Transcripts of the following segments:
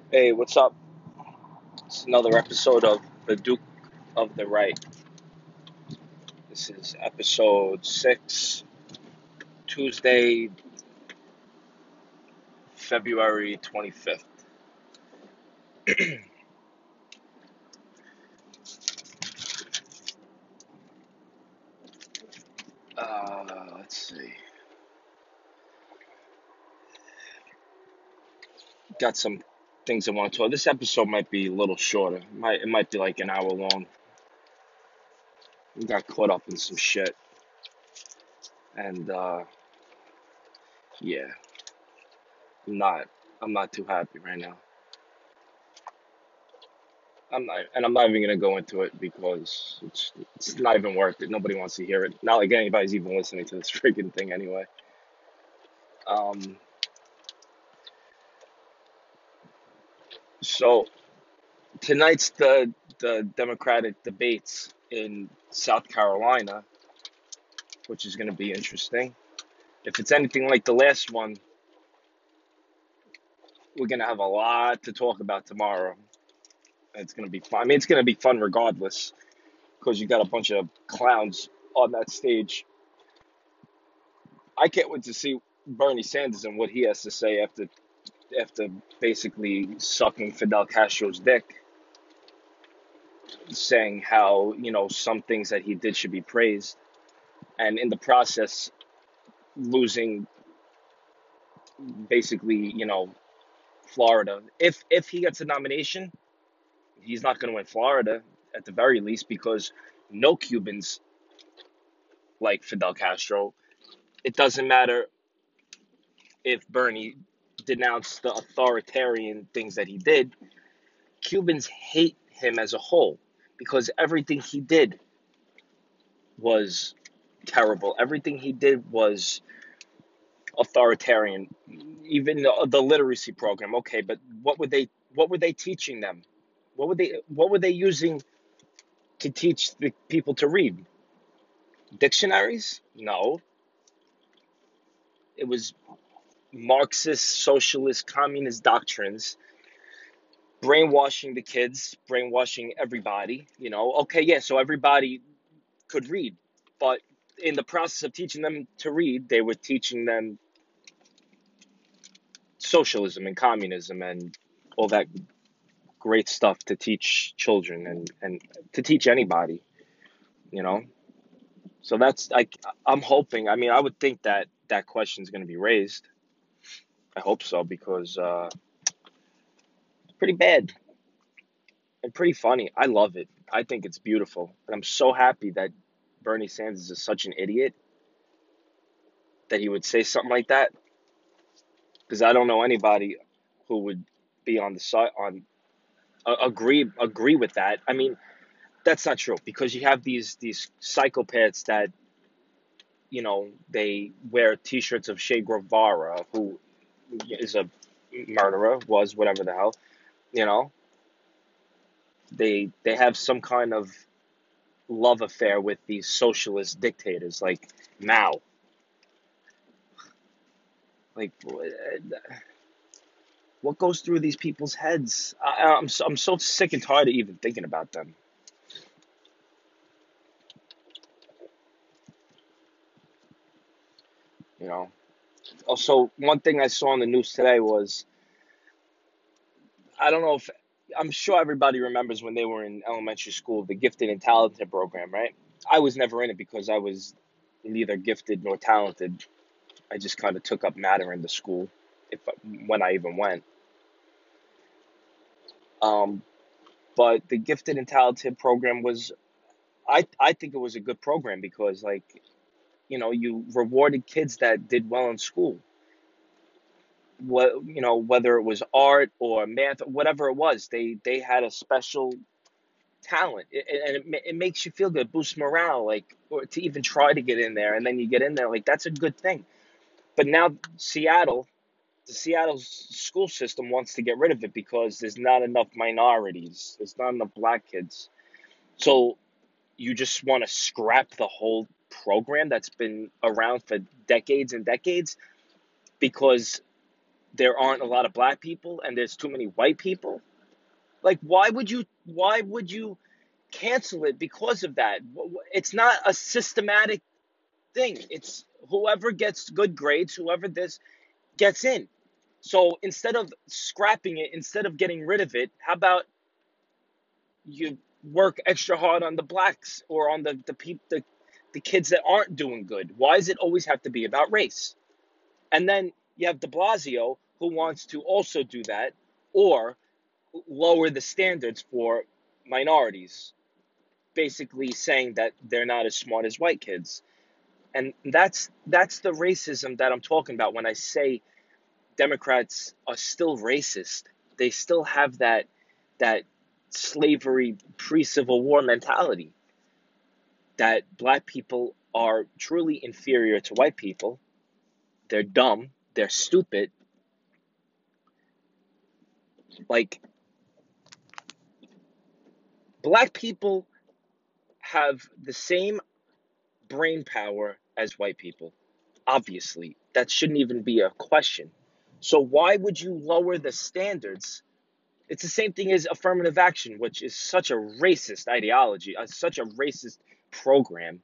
Hey, what's up? It's another episode of The Duke of the Right. This is episode 6, Tuesday, February 25th. Let's see. Got some things I want to talk. This episode might be a little shorter. It might be like an hour long. We got caught up in some shit. And yeah, I'm not I'm not too happy right now. I'm not even gonna go into it because it's not even worth it. Nobody wants to hear it. Not like anybody's even listening to this freaking thing anyway. Um, so tonight's the Democratic debates in South Carolina, which is going to be interesting. If it's anything like the last one, we're going to have a lot to talk about tomorrow. It's going to be fun. I mean, it's going to be fun regardless because you got a bunch of clowns on that stage. I can't wait to see Bernie Sanders and what he has to say after basically sucking Fidel Castro's dick, saying how some things that he did should be praised, and in the process losing basically, Florida. If he gets a nomination, he's not going to win Florida at the very least because no Cubans like Fidel Castro. It doesn't matter if Bernie denounced the authoritarian things that he did. Cubans hate him as a whole because everything he did was terrible. Everything he did was authoritarian. Even the literacy program. Okay, but what were they teaching them? What were they using to teach the people to read? Dictionaries? No. It was Marxist, socialist, communist doctrines, brainwashing the kids, brainwashing everybody. Okay, yeah, so everybody could read, but in the process of teaching them to read, they were teaching them socialism and communism and all that great stuff to teach children and to teach anybody, you know? So that's like, I'm hoping, I mean, I would think that that question is going to be raised. I hope so because it's pretty bad and pretty funny. I love it. I think it's beautiful. And I'm so happy that Bernie Sanders is such an idiot that he would say something like that because I don't know anybody who would be on the side on agree with that. I mean, that's not true because you have these psychopaths that they wear T-shirts of Che Guevara, who is a murderer, was whatever the hell. You know, they have some kind of love affair with these socialist dictators like Mao. Like, what goes through these people's heads? I'm so sick and tired of even thinking about them. You know. Also, one thing I saw on the news today was I don't know if I'm sure everybody remembers when they were in elementary school, the gifted and talented program, right? I was never in it because I was neither gifted nor talented. I just kind of took up matter in the school, if when I even went. Um, but the gifted and talented program was, I think it was a good program because like you rewarded kids that did well in school. What whether it was art or math, whatever it was, they had a special talent, and it makes you feel good, boosts morale, like, or to even try to get in there, and then you get in there, like that's a good thing. But now the Seattle school system wants to get rid of it because there's not enough minorities, there's not enough black kids. So you just want to scrap the whole program that's been around for decades and decades because there aren't a lot of black people and there's too many white people? Like, why would you cancel it because of that? It's not a systematic thing. It's whoever gets good grades, whoever this gets in. So instead of scrapping it, instead of getting rid of it, how about you work extra hard on the blacks or on the kids that aren't doing good? Why does it always have to be about race? And then you have De Blasio, who wants to also do that, or lower the standards for minorities, basically saying that they're not as smart as white kids. And that's the racism that I'm talking about when I say Democrats are still racist. They still have that slavery pre-Civil War mentality that black people are truly inferior to white people. They're dumb, they're stupid. Like, black people have the same brain power as white people. Obviously, that shouldn't even be a question. So why would you lower the standards? It's the same thing as affirmative action, which is such a racist ideology, such a racist program.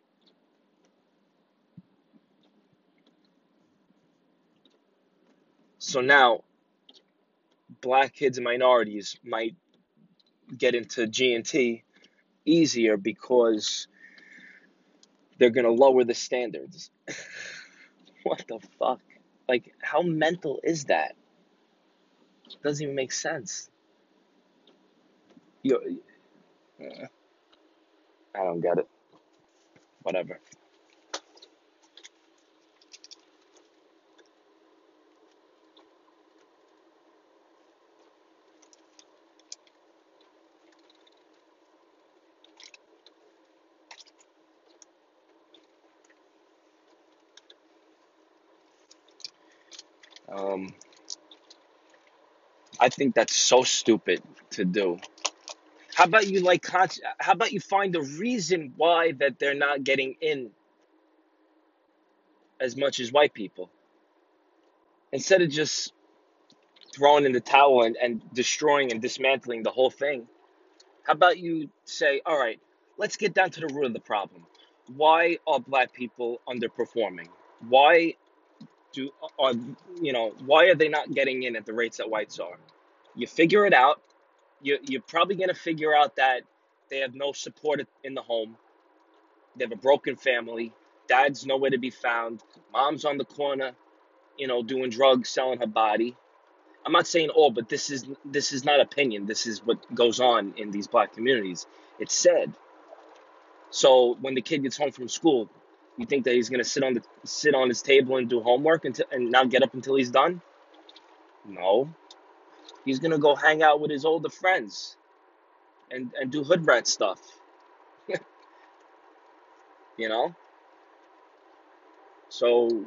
So now black kids and minorities might get into G&T easier because they're going to lower the standards. What the fuck? Like, how mental is that? It doesn't even make sense. You, I don't get it. Whatever. Um, I think that's so stupid to do. How about you how about you find the reason why that they're not getting in as much as white people instead of just throwing in the towel and destroying and dismantling the whole thing? How about you say, all right, let's get down to the root of the problem. Why are black people underperforming? Why do are why are they not getting in at the rates that whites are? You figure it out. You're probably gonna figure out that they have no support in the home. They have a broken family. Dad's nowhere to be found. Mom's on the corner, doing drugs, selling her body. I'm not saying all, but this is not opinion. This is what goes on in these black communities. It's sad. So when the kid gets home from school, you think that he's gonna sit on his table and do homework and not get up until he's done? No, he's gonna go hang out with his older friends and do hood rat stuff. You know. So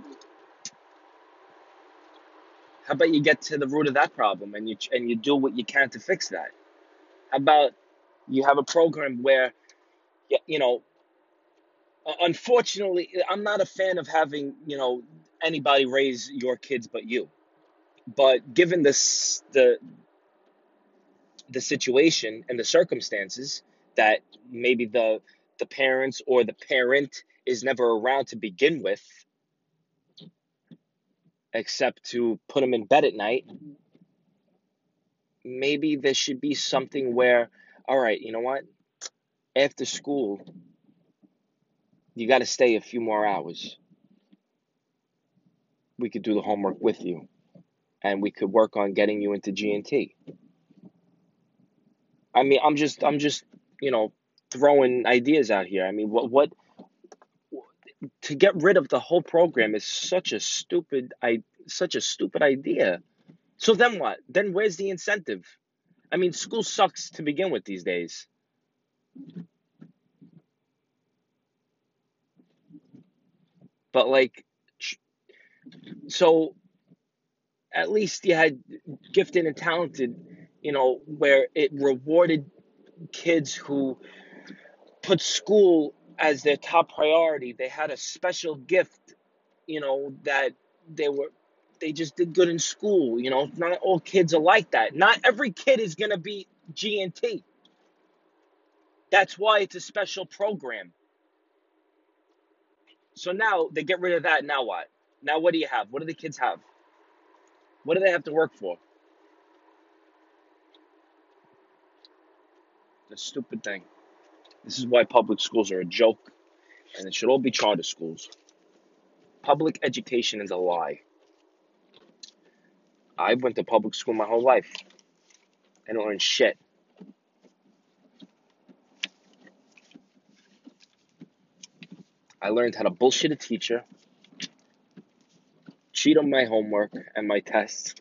how about you get to the root of that problem and you do what you can to fix that? How about you have a program where, you know, unfortunately, I'm not a fan of having, anybody raise your kids but you. But given the situation and the circumstances that maybe the parents or the parent is never around to begin with, except to put them in bed at night, maybe there should be something where, all right, you know what? After school, you got to stay a few more hours. We could do the homework with you, and we could work on getting you into G&T. I mean, I'm just, you know, throwing ideas out here. I mean, what to get rid of the whole program is such a stupid idea. So then what? Then where's the incentive? I mean, school sucks to begin with these days. But like, so at least you had gifted and talented, where it rewarded kids who put school as their top priority. They had a special gift, that they were they just did good in school. Not all kids are like that. Not every kid is going to be G&T. That's why it's a special program. So now they get rid of that. Now what? Now what do you have? What do the kids have? What do they have to work for? The stupid thing. This is why public schools are a joke, and it should all be charter schools. Public education is a lie. I went to public school my whole life. I didn't learn shit. I learned how to bullshit a teacher, cheat on my homework and my tests.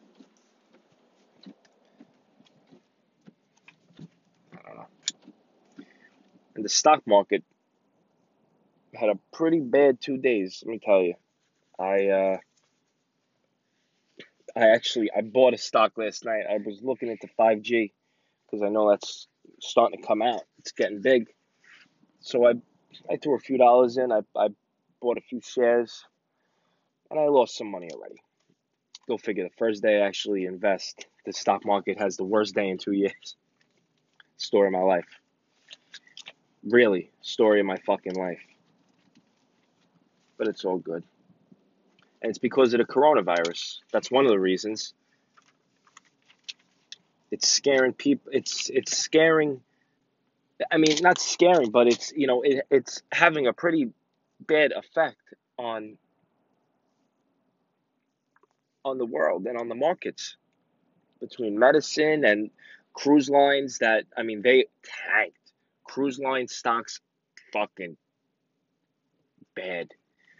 I don't know. And the stock market had a pretty bad 2 days, let me tell you. I bought a stock last night. I was looking into 5G because I know that's starting to come out. It's getting big. So I threw a few dollars in. I bought a few shares, and I lost some money already. Go figure. The first day I actually invest, the stock market has the worst day in 2 years. Story of my life. Really, story of my fucking life. But it's all good. And it's because of the coronavirus. That's one of the reasons. It's scaring people. It's scaring. I mean, not scaring, but it's having a pretty bad effect on the world and on the markets, between medicine and cruise lines that, I mean, they tanked. Cruise line stocks fucking bad.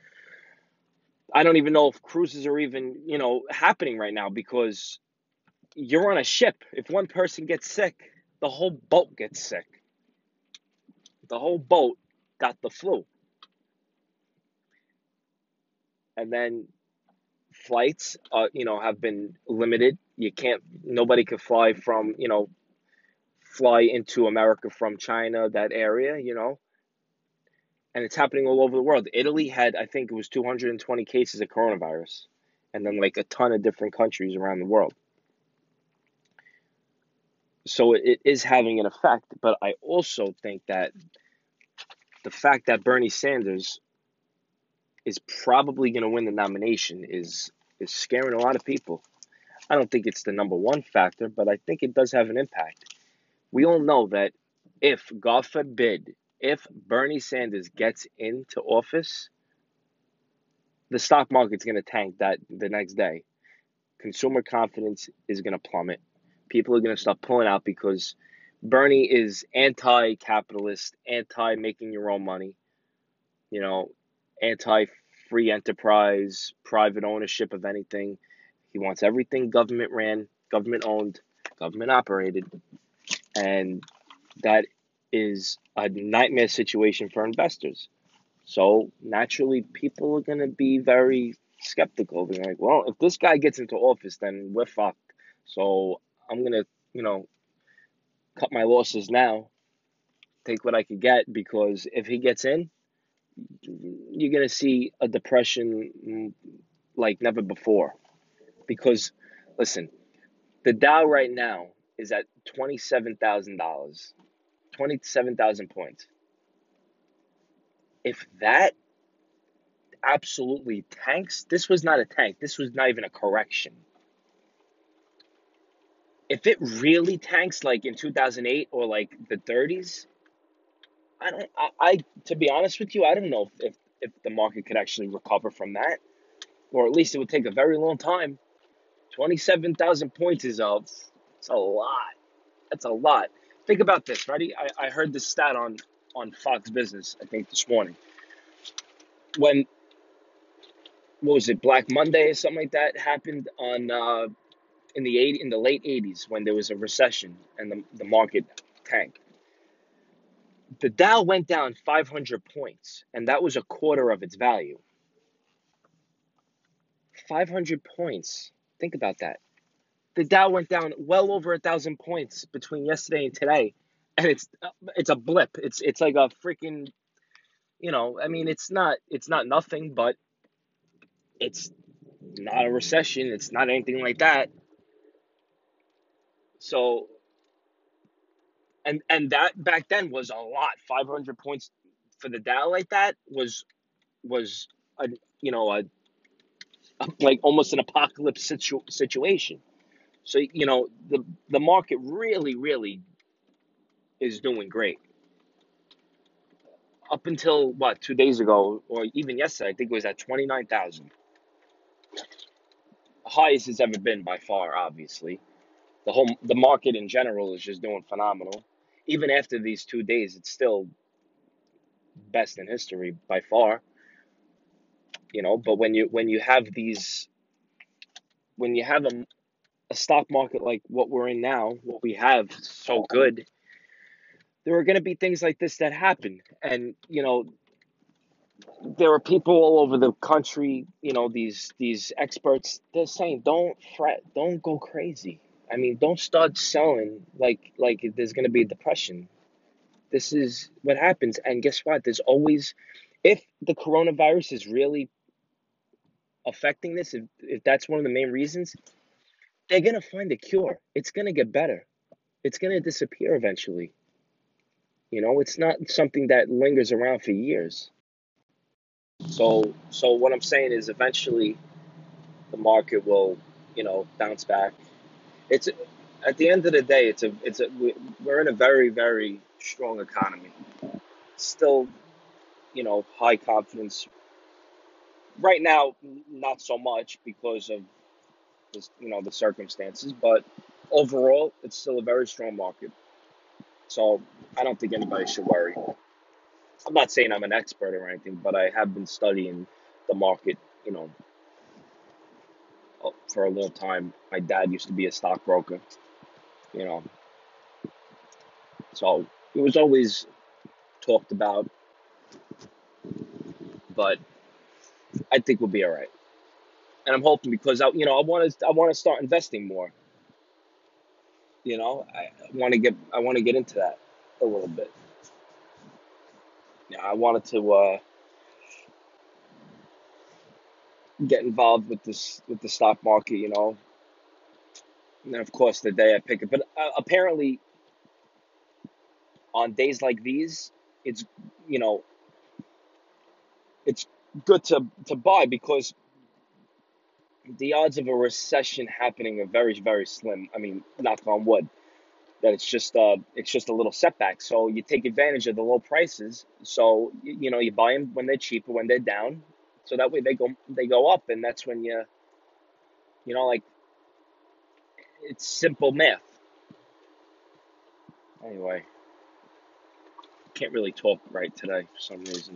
I don't even know if cruises are even, happening right now, because you're on a ship. If one person gets sick, the whole boat gets sick. The whole boat got the flu. And then flights, have been limited. Nobody could fly into America from China, that area, and it's happening all over the world. Italy had, I think it was 220 cases of coronavirus, and then like a ton of different countries around the world. So it is having an effect, but I also think that the fact that Bernie Sanders is probably going to win the nomination is scaring a lot of people. I don't think it's the number one factor, but I think it does have an impact. We all know that if, God forbid, if Bernie Sanders gets into office, the stock market's going to tank that the next day. Consumer confidence is going to plummet. People are going to start pulling out because Bernie is anti-capitalist, anti-making your own money, anti-free enterprise, private ownership of anything. He wants everything government ran, government owned, government operated, and that is a nightmare situation for investors. So naturally, people are going to be very skeptical. They're like, well, if this guy gets into office, then we're fucked. So I'm going to, cut my losses now, take what I could get, because if he gets in, you're going to see a depression like never before. Because, listen, the Dow right now is at $27,000, 27,000 points. If that absolutely tanks, this was not a tank. This was not even a correction. If it really tanks like in 2008 or like the 30s, to be honest with you, I don't know if the market could actually recover from that, or at least it would take a very long time. 27,000 points it's a lot. That's a lot. Think about this, ready? I heard this stat on Fox Business, I think this morning. When, what was it, Black Monday or something like that happened in the late 80s, when there was a recession and the market tanked. The Dow went down 500 points, and that was a quarter of its value. 500 points. Think about that. The Dow went down well over 1,000 points between yesterday and today, and it's a blip. It's like a freaking, I mean, it's not nothing, but it's not a recession. It's not anything like that. So, and that back then was a lot. 500 points for the Dow like that was a a like almost an apocalypse situation. So the market really is doing great up until what 2 days ago or even yesterday. I think it was at 29,000, highest it's ever been by far. Obviously, the market in general is just doing phenomenal. Even after these 2 days, it's still best in history by far. But when you have these when you have a stock market like what we're in now, what we have so good, there are going to be things like this that happen. And there are people all over the country, these experts, they're saying don't fret, don't go crazy. I mean, don't start selling like there's going to be a depression. This is what happens. And guess what? There's always, if the coronavirus is really affecting this, if that's one of the main reasons, they're going to find a cure. It's going to get better. It's going to disappear eventually. It's not something that lingers around for years. So what I'm saying is eventually the market will, bounce back. It's at the end of the day, we're in a very, very strong economy. Still, high confidence. Right now, not so much because of the circumstances, but overall, it's still a very strong market. So I don't think anybody should worry. I'm not saying I'm an expert or anything, but I have been studying the market, for a long time. My dad used to be a stockbroker, you know, so it was always talked about, but I think we'll be all right. And I'm hoping because I want to start investing more. I want to get into that a little bit. Yeah, I wanted to get involved with the stock market, and then of course the day I pick it. But apparently on days like these, it's you know it's good to buy because the odds of a recession happening are very, very slim. I mean, knock on wood, that it's just a little setback. So you take advantage of the low prices. So you buy them when they're cheaper, when they're down, so that way they go up, and that's when like it's simple math. Anyway, can't really talk right today for some reason.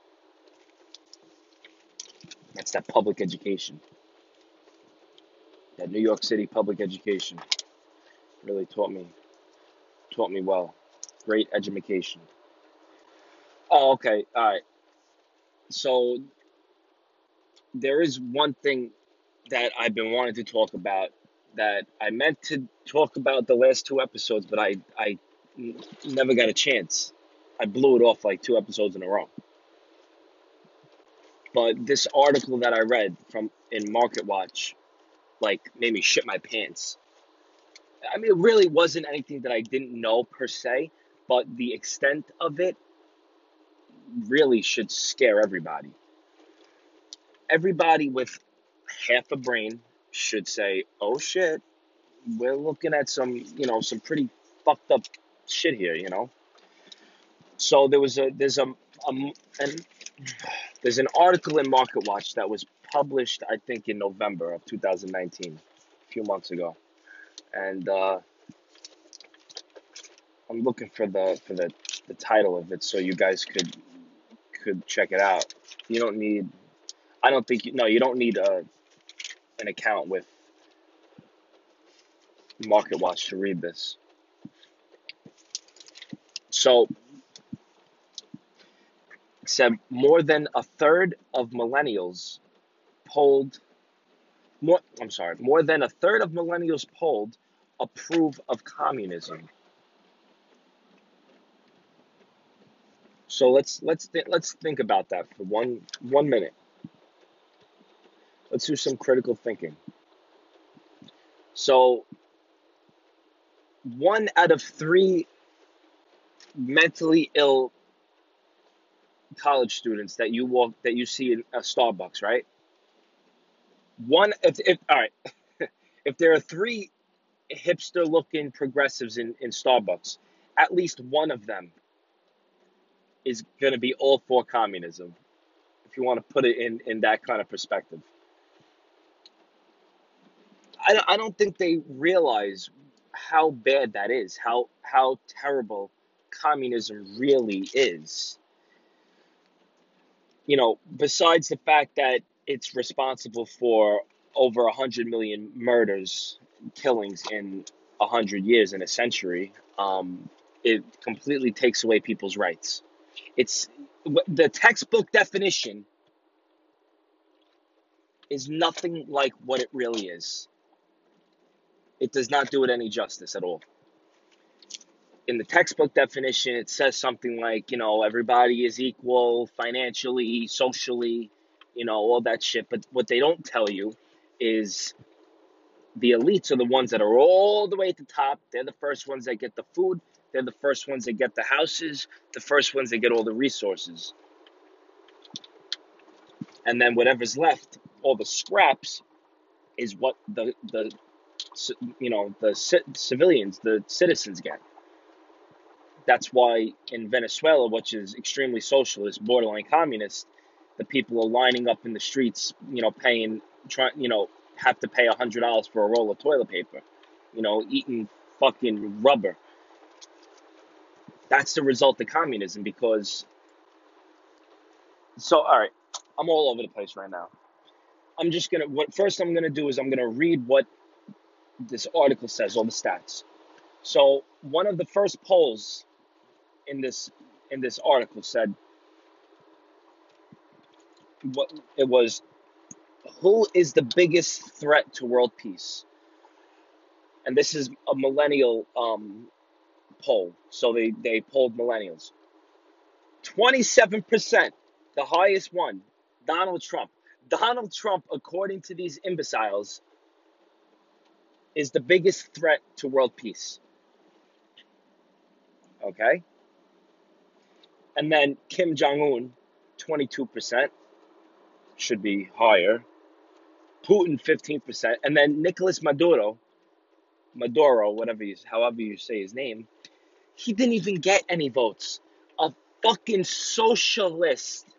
That's that public education, that New York City public education really taught me well. Great education. Oh, okay, all right. So there is one thing that I've been wanting to talk about that I meant to talk about the last two episodes, but never got a chance. I blew it off like two episodes in a row. But this article that I read from in Market Watch like made me shit my pants. I mean, it really wasn't anything that I didn't know per se, but the extent of it really should scare everybody. Everybody with half a brain should say, "Oh shit, we're looking at some pretty fucked up shit here." So an, there's an article in Market Watch that was published, I think, in November of 2019, a few months ago, and I'm looking for the title of it so you guys could check it out. You don't need, I don't think no, you don't need an account with Market Watch to read this. So it said more than a third of millennials polled more than a third of millennials polled approve of communism. So let's think about that for one minute. Let's do some critical thinking. So, 1 out of 3 mentally ill college students that you see in a Starbucks, right? If all right, if there are 3 hipster-looking progressives in Starbucks, at least one of them is going to be all for communism. If you want to put it in that kind of perspective, I don't think they realize how bad that is, how terrible communism really is. Besides the fact that it's responsible for over 100 million murders, killings in 100 years, in a century, it completely takes away people's rights. It's the textbook definition is nothing like what it really is. It does not do it any justice at all. In the textbook definition, it says something like, everybody is equal financially, socially, all that shit. But what they don't tell you is the elites are the ones that are all the way at the top. They're the first ones that get the food. They're the first ones that get the houses, the first ones that get all the resources. And then whatever's left, all the scraps, is what the civilians, the citizens get. That's why in Venezuela, which is extremely socialist, borderline communist, the people are lining up in the streets, have to pay $100 for a roll of toilet paper, eating fucking rubber. That's the result of communism. All right, I'm all over the place right now. First I'm gonna do is I'm gonna read what this article says, all the stats. So one of the first polls in this article said, what it was, who is the biggest threat to world peace? And this is a millennial poll. So they polled millennials. 27%, the highest one, Donald Trump. Donald Trump, according to these imbeciles, is the biggest threat to world peace. Okay? And then Kim Jong-un, 22%, should be higher. Putin, 15%. And then Nicolas Maduro, however you say his name, he didn't even get any votes. A fucking socialist.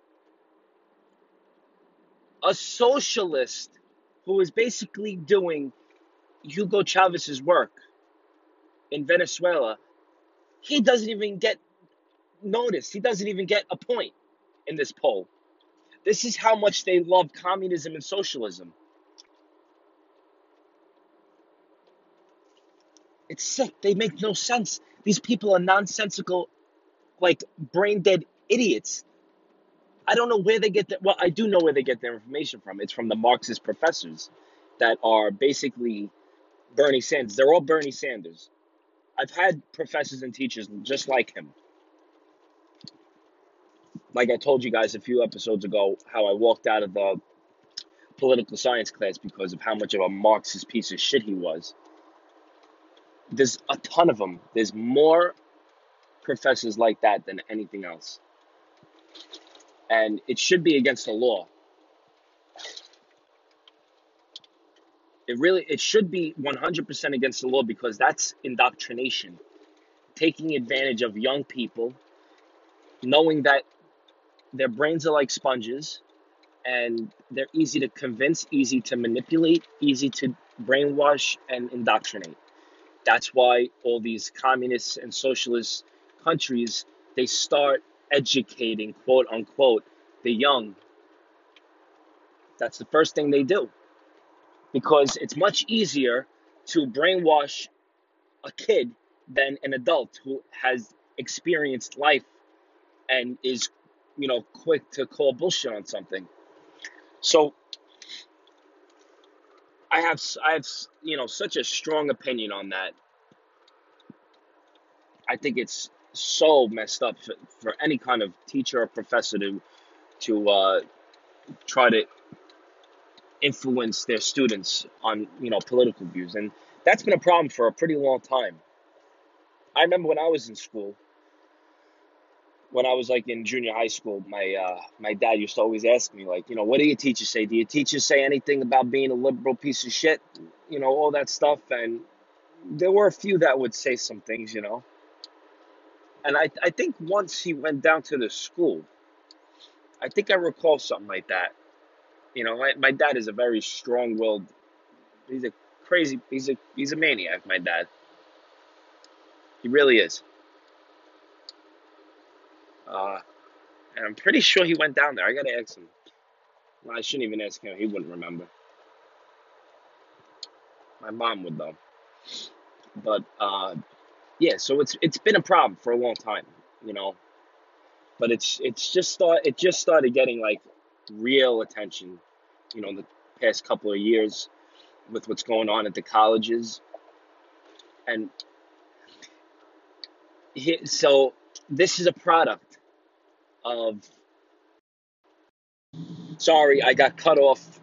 A socialist who is basically doing Hugo Chavez's work in Venezuela. He doesn't even get noticed. He doesn't even get a point in this poll. This is how much they love communism and socialism. It's sick. They make no sense. These people are nonsensical, like brain dead idiots. I don't know where they get that. Well, I do know where they get their information from. It's from the Marxist professors that are basically Bernie Sanders. They're all Bernie Sanders. I've had professors and teachers just like him. Like I told you guys a few episodes ago, how I walked out of the political science class because of how much of a Marxist piece of shit he was. There's a ton of them. There's more professors like that than anything else. And it should be against the law. It should be 100% against the law, because that's indoctrination. Taking advantage of young people, knowing that their brains are like sponges and they're easy to convince, easy to manipulate, easy to brainwash and indoctrinate. That's why all these communist and socialist countries, they start educating, quote unquote, the young. That's the first thing they do, because it's much easier to brainwash a kid than an adult who has experienced life and is, quick to call bullshit on something. So I have such a strong opinion on that. I think it's so messed up for any kind of teacher or professor to try to influence their students on, political views. And that's been a problem for a pretty long time. I remember when I was in school, when I was like in junior high school, my dad used to always ask me, like, what do your teachers say? Do your teachers say anything about being a liberal piece of shit? All that stuff. And there were a few that would say some things. And I think once he went down to the school, I think I recall something like that. My dad is a very strong-willed. He's a crazy. He's a maniac. My dad. He really is. Uh, and I'm pretty sure he went down there. I gotta ask him. Well, I shouldn't even ask him. He wouldn't remember. My mom would though. But yeah. So it's been a problem for a long time. You know. But it just started getting like real attention. The past couple of years with what's going on at the colleges. And so this is a product of. Sorry, I got cut off.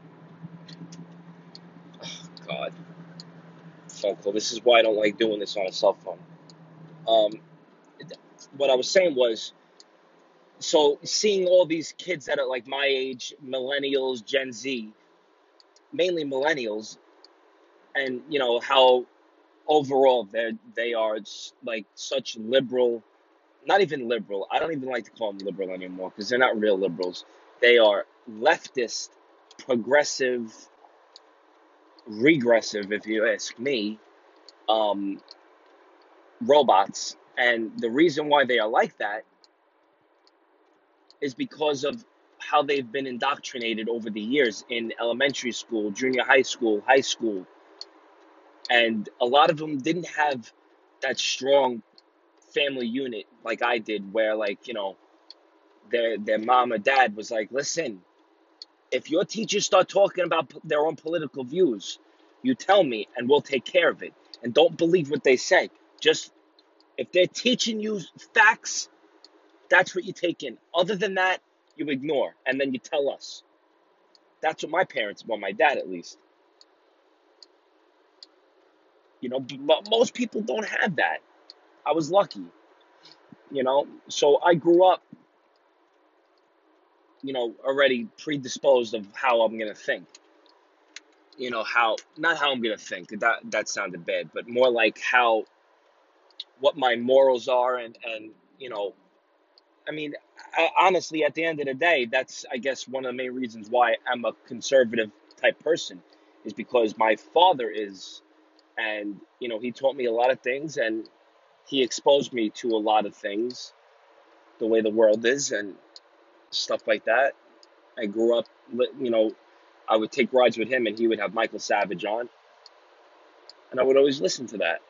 God, phone call. This is why I don't like doing this on a cell phone. Um, what I was saying was, so seeing all these kids that are like my age, millennials, Gen Z, mainly millennials, and how overall they are like such liberal. Not even liberal. I don't even like to call them liberal anymore because they're not real liberals. They are leftist, progressive, regressive, if you ask me, um, robots. And the reason why they are like that is because of how they've been indoctrinated over the years in elementary school, junior high school, high school. And a lot of them didn't have that strong family unit like I did, where like, their mom or dad was like, listen, if your teachers start talking about their own political views, you tell me and we'll take care of it. And don't believe what they say. Just if they're teaching you facts, that's what you take in. Other than that, you ignore and then you tell us. That's what my parents, well, my dad at least. But most people don't have that. I was lucky, So I grew up, already predisposed of how I'm gonna think. How not how I'm gonna think. That sounded bad, but more like how what my morals are, and I mean, honestly, at the end of the day, that's, I guess, one of the main reasons why I'm a conservative type person, is because my father is, and he taught me a lot of things, and he exposed me to a lot of things, the way the world is, and stuff like that. I grew up, I would take rides with him, and he would have Michael Savage on, and I would always listen to that.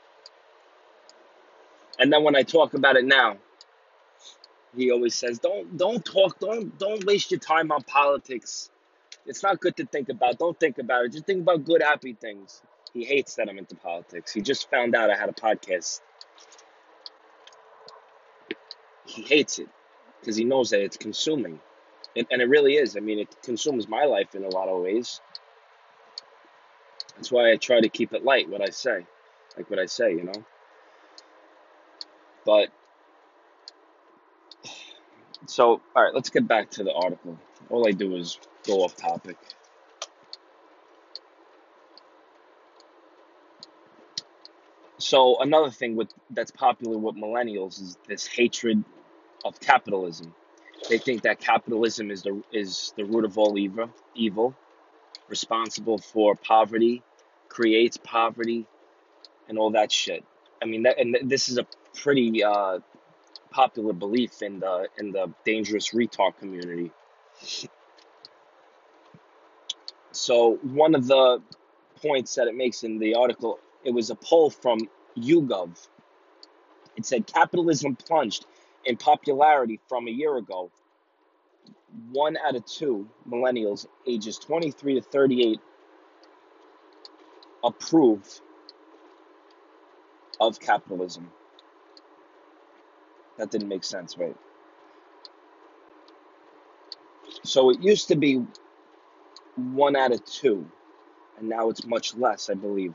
And then when I talk about it now, he always says, "Don't talk, don't waste your time on politics. It's not good to think about. Don't think about it. Just think about good, happy things." He hates that I'm into politics. He just found out I had a podcast. He hates it because he knows that it's consuming. And it really is. I mean, it consumes my life in a lot of ways. That's why I try to keep it light, what I say. Like what I say. But, so, all right, let's get back to the article. All I do is go off topic. So another thing that's popular with millennials is this hatred of capitalism. They think that capitalism is the root of all evil, responsible for poverty, creates poverty, and all that shit. I mean, this is a pretty popular belief in the dangerous retard community. So one of the points that it makes in the article, it was a poll from YouGov. It said capitalism plunged in popularity from a year ago. 1 out of 2 millennials ages 23 to 38 approve of capitalism. That didn't make sense, right? So it used to be one out of two, and now it's much less, I believe.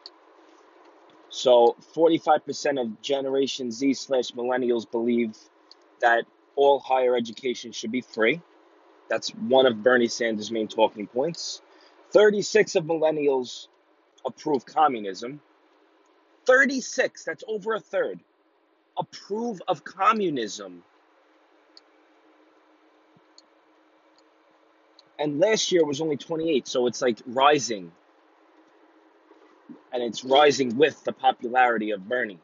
So 45% of Generation Z slash millennials believe that all higher education should be free. That's one of Bernie Sanders' main talking points. 36 of millennials approve communism. 36, that's over a third, approve of communism. And last year was only 28, so it's like rising. And it's rising with the popularity of Bernie.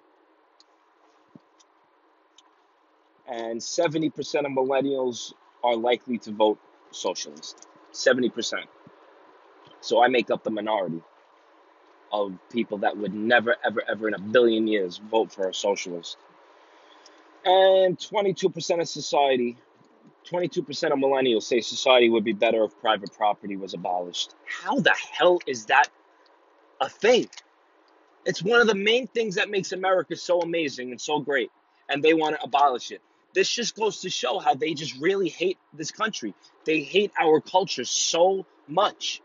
And 70% of millennials are likely to vote socialist. 70%. So I make up the minority of people that would never, ever, ever in a billion years vote for a socialist. And 22% of society, 22% of millennials say society would be better if private property was abolished. How the hell is that a thing? It's one of the main things that makes America so amazing and so great, and they want to abolish it. This just goes to show how they just really hate this country. They hate our culture so much.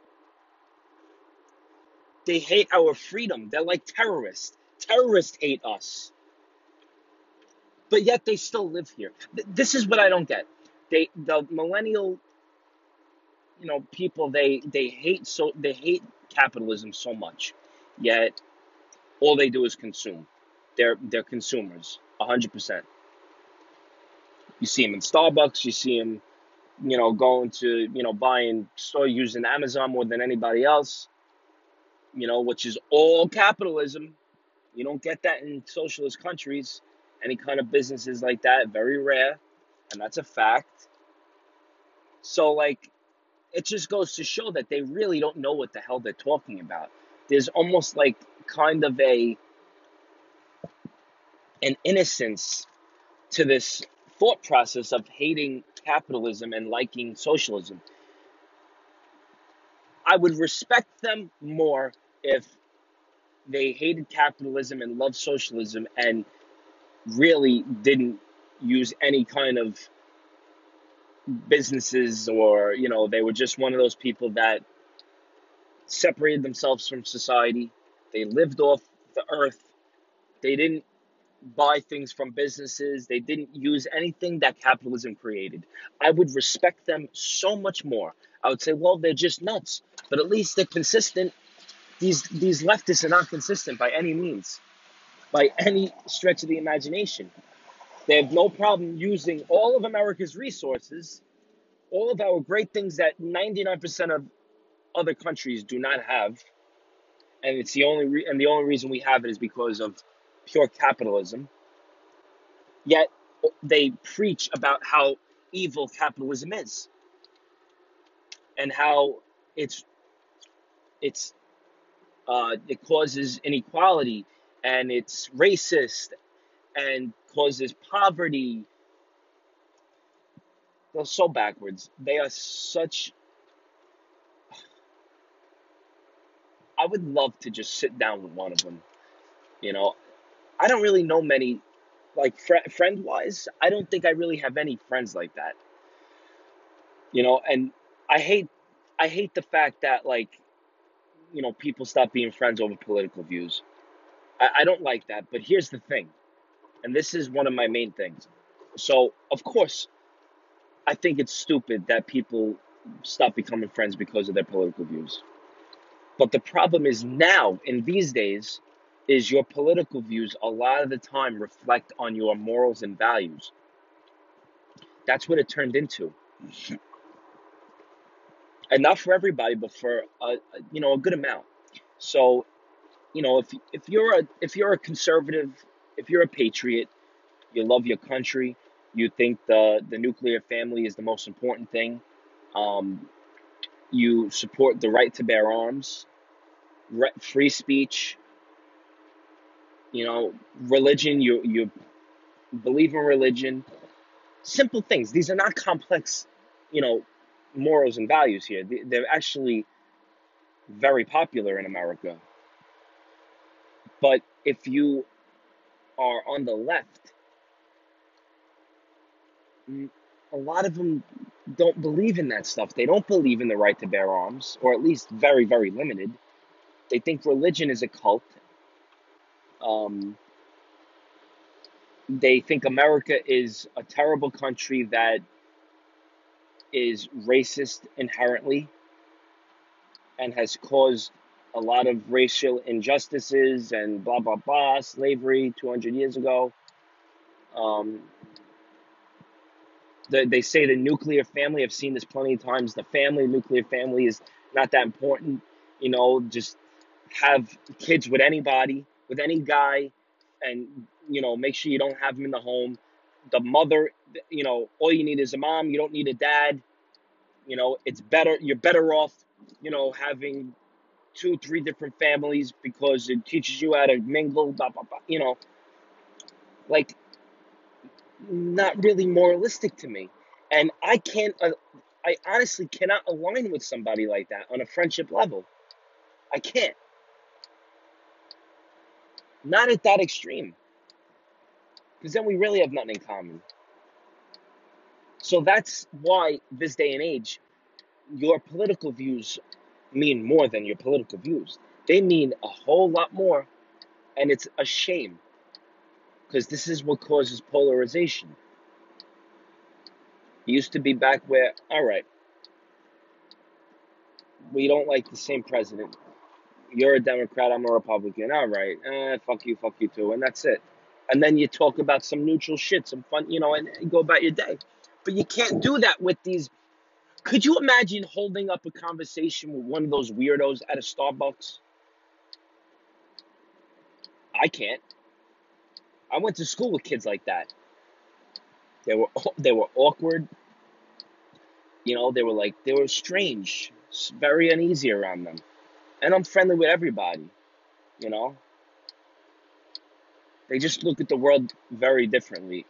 They hate our freedom. They're like terrorists. Terrorists hate us. But yet they still live here. This is what I don't get. The millennial, people, they hate capitalism so much. Yet all they do is consume. They're consumers, 100%. You see them in Starbucks. You see them, going to, buying store using Amazon more than anybody else. Which is all capitalism. You don't get that in socialist countries. Any kind of businesses like that, very rare, and that's a fact. So, like, it just goes to show that they really don't know what the hell they're talking about. There's almost like kind of an innocence to this thought process of hating capitalism and liking socialism. I would respect them more if they hated capitalism and loved socialism and really didn't use any kind of businesses, or they were just one of those people that separated themselves from society. They lived off the earth. They didn't buy things from businesses. They didn't use anything that capitalism created. I would respect them so much more. I would say, well, they're just nuts, but at least they're consistent. These leftists are not consistent by any means, by any stretch of the imagination. They have no problem using all of America's resources, all of our great things that 99% of other countries do not have, and it's the only reason we have it is because of pure capitalism. Yet they preach about how evil capitalism is and how it's it causes inequality and it's racist and causes poverty. They're so backwards. They are such. I would love to just sit down with one of them. You know, I don't really know many, like friend wise. I don't think I really have any friends like that. And I hate, I hate the fact that, like, people stop being friends over political views. I don't like that. But here's the thing, and this is one of my main things. So of course, I think it's stupid that people stop becoming friends because of their political views. But the problem is now, in these days, is your political views a lot of the time reflect on your morals and values. That's what it turned into. And not for everybody, but for a good amount. So, if you're a conservative, if you're a patriot, you love your country, you think the nuclear family is the most important thing. Um, you support the right to bear arms, free speech, religion. You believe in religion. Simple things. These are not complex, you know, morals and values here. They're actually very popular in America. But if you are on the left, a lot of them don't believe in that stuff. They don't believe in the right to bear arms, or at least very, very limited. They think religion is a cult. Um, they think America is a terrible country that is racist inherently and has caused a lot of racial injustices and blah, blah, blah, slavery 200 years ago. Um, they say the nuclear family, I've seen this plenty of times, the nuclear family is not that important. Just have kids with anybody, with any guy, and, make sure you don't have them in the home. The mother, all you need is a mom. You don't need a dad. It's better. You're better off, having 2, 3 different families because it teaches you how to mingle, blah, blah, blah, like, not really moralistic to me. And I honestly cannot align with somebody like that on a friendship level. I can't. Not at that extreme. Because then we really have nothing in common. So that's why this day and age, your political views mean more than your political views. They mean a whole lot more. And it's a shame. Because this is what causes polarization. It used to be back where, all right, we don't like the same president. You're a Democrat, I'm a Republican. All right, fuck you too, and that's it. And then you talk about some neutral shit, some fun, and go about your day. But you can't do that with these. Could you imagine holding up a conversation with one of those weirdos at a Starbucks? I can't. I went to school with kids like that. They were awkward. They were strange, very uneasy around them. And I'm friendly with everybody. You know, they just look at the world very differently.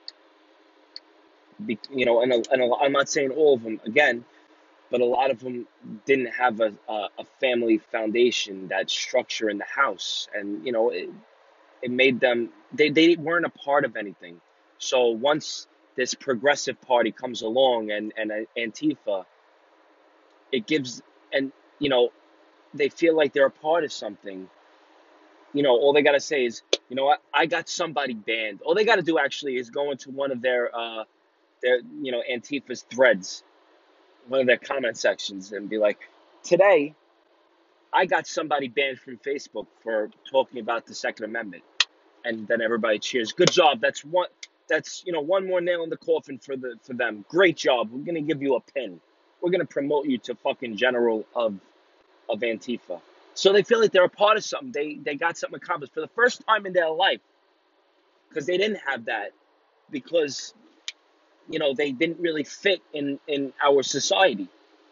I'm not saying all of them again, but a lot of them didn't have a family foundation, that structure in the house, and it made them they weren't a part of anything. So once this progressive party comes along and Antifa, it gives and they feel like they're a part of something. All they gotta say is, what, I got somebody banned. All they gotta do actually is go into one of their Antifa's threads, one of their comment sections, and be like, today I got somebody banned from Facebook for talking about the Second Amendment, and then everybody cheers. Good job. That's one. That's one more nail in the coffin for them. Great job. We're gonna give you a pin. We're gonna promote you to fucking general of Antifa. So they feel like they're a part of something. They got something accomplished for the first time in their life, because they didn't have that, because they didn't really fit in our society,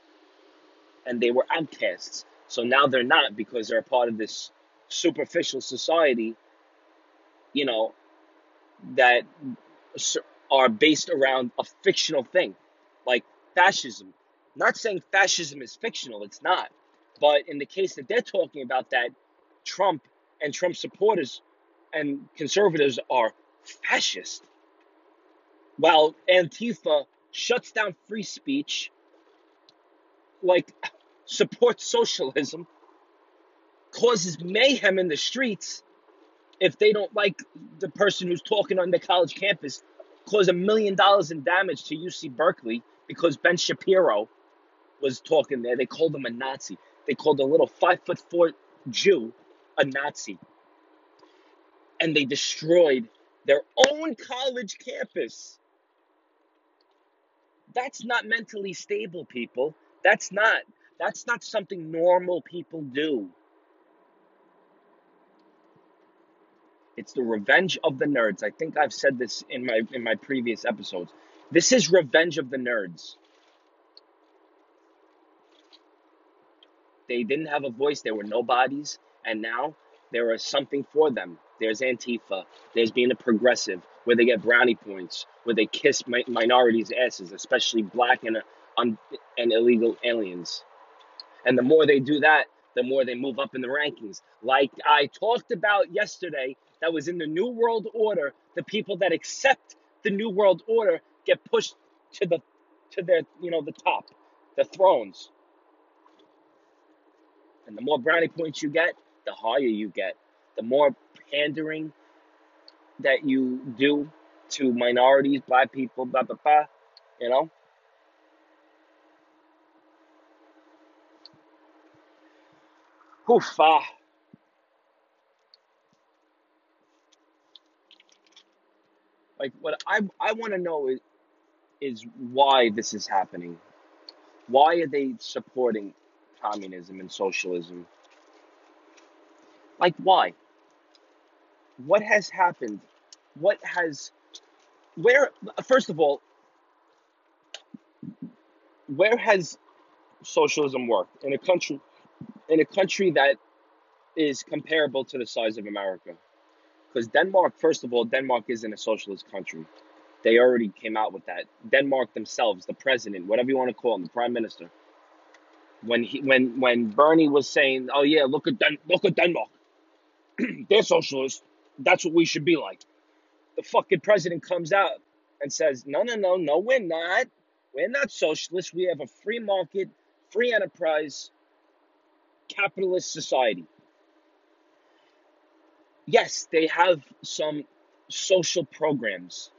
and they were outcasts. So now they're not, because they're a part of this superficial society, you know, that are based around a fictional thing, like fascism. Not saying fascism is fictional, it's not. But in the case that they're talking about, that Trump and Trump supporters and conservatives are fascist, while Antifa shuts down free speech, like supports socialism, causes mayhem in the streets if they don't like the person who's talking on the college campus, cause $1 million in damage to UC Berkeley because Ben Shapiro was talking there. They called him a Nazi. They called a little 5'4" Jew a Nazi. And they destroyed their own college campus. That's not mentally stable, people. That's not something normal people do. It's the revenge of the nerds. I think I've said this in my previous episodes. This is revenge of the nerds. They didn't have a voice. They were nobodies. And now there is something for them. There's Antifa. There's being a progressive, where they get brownie points, where they kiss minorities' asses, especially black and illegal aliens. And the more they do that, the more they move up in the rankings. Like I talked about yesterday, that was in the New World Order. The people that accept the New World Order get pushed to the to their, the top, the thrones. And the more brownie points you get, the higher you get. The more pandering that you do to minorities, black people, blah, blah, blah, you know? Oof, like, what I want to know is why this is happening. Why are they supporting communism and socialism? Like, why? What has happened? What has, where, first of all, where has socialism worked in a country that is comparable to the size of America? Because Denmark, first of all, Denmark isn't a socialist country. They already came out with that. Denmark themselves, the president, whatever you want to call him, the prime minister, when Bernie was saying, "Oh yeah, look at Denmark, they're socialist. That's what we should be like." The fucking president comes out and says, "No, no, no, no, we're not. We're not socialist. We have a free market, free enterprise, capitalist society." Yes, they have some social programs.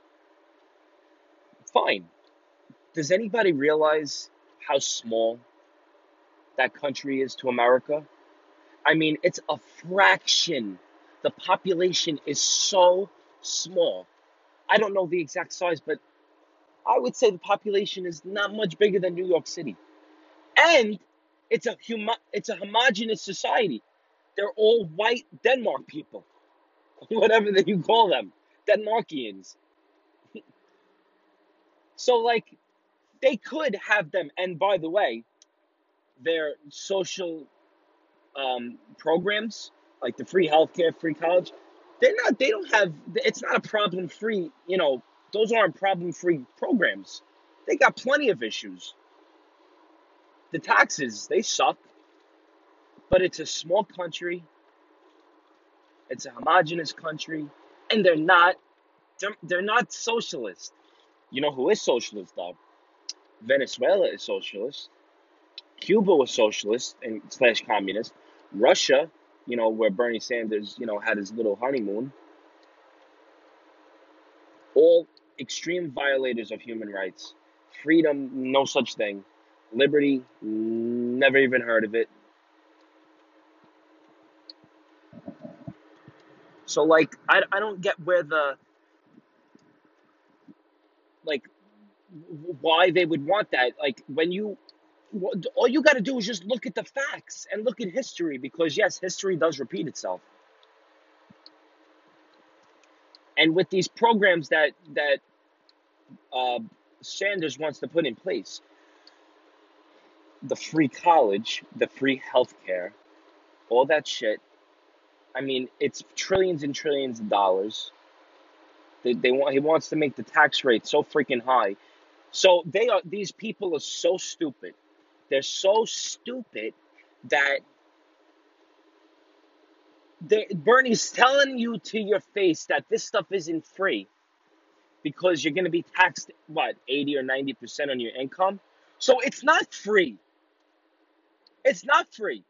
Fine. Does anybody realize how small that country is to America? I mean, it's a fraction. The population is so small. I don't know the exact size, but I would say the population is not much bigger than New York City. And it's a homogenous society. They're all white Denmark people, whatever that you call them, Denmarkians. So like they could have them. And by the way, their social programs, like the free healthcare, free college, they don't have, it's not a problem free, those aren't problem free programs. They got plenty of issues. The taxes, they suck, but it's a small country, it's a homogenous country, and they're not socialist. You know who is socialist though? Venezuela is socialist. Cuba was socialist and slash communist. Russia, where Bernie Sanders, had his little honeymoon, all extreme violators of human rights. Freedom, no such thing. Liberty, never even heard of it. So, like, I don't get where like, why they would want that. Like, all you got to do is just look at the facts and look at history, because, yes, history does repeat itself. And with these programs that uh, Sanders wants to put in place, the free college, the free healthcare, all that shit. I mean, it's trillions and trillions of dollars. He wants to make the tax rate so freaking high. So these people are so stupid. They're so stupid that Bernie's telling you to your face that this stuff isn't free because you're going to be taxed, what, 80 or 90% on your income? So it's not free. It's not free.